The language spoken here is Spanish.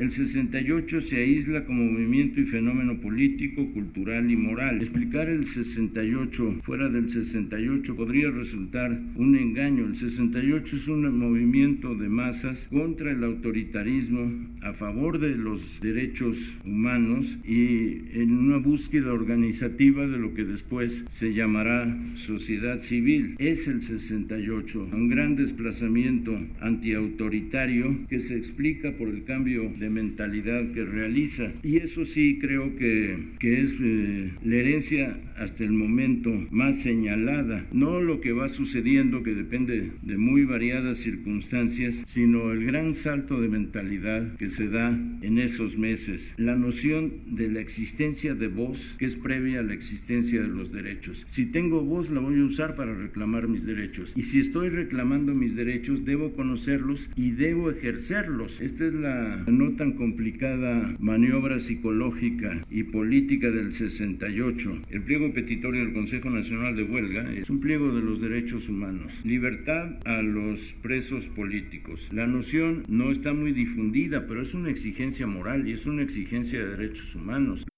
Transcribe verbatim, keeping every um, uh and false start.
El sesenta y ocho se aísla como movimiento y fenómeno político, cultural y moral. Explicar el sesenta y ocho fuera del sesenta y ocho podría resultar un engaño. El sesenta y ocho es un movimiento de masas contra el autoritarismo, a favor de los derechos humanos y en una búsqueda organizativa de lo que después se llamará sociedad civil. Es el sesenta y ocho, un gran desplazamiento antiautoritario que se explica por el cambio de mentalidad que realiza. Y eso sí creo que, que es eh, la herencia hasta el momento más señalada, no lo que va sucediendo, que depende de muy variadas circunstancias, sino el gran salto de mentalidad que se da en esos meses. La noción de la existencia de voz, que es previa a la existencia de los derechos. Si tengo voz, la voy a usar para reclamar mis derechos. Y si estoy reclamando mis derechos, debo conocerlos y debo ejercerlos. Esta es la no tan complicada maniobra psicológica y política del sesenta y ocho. El pliego petitorio del Consejo Nacional de Huelga es un pliego de los derechos humanos. Libertad a los presos políticos. La noción no está muy difundida, pero es una exigencia moral y es una exigencia de derechos humanos.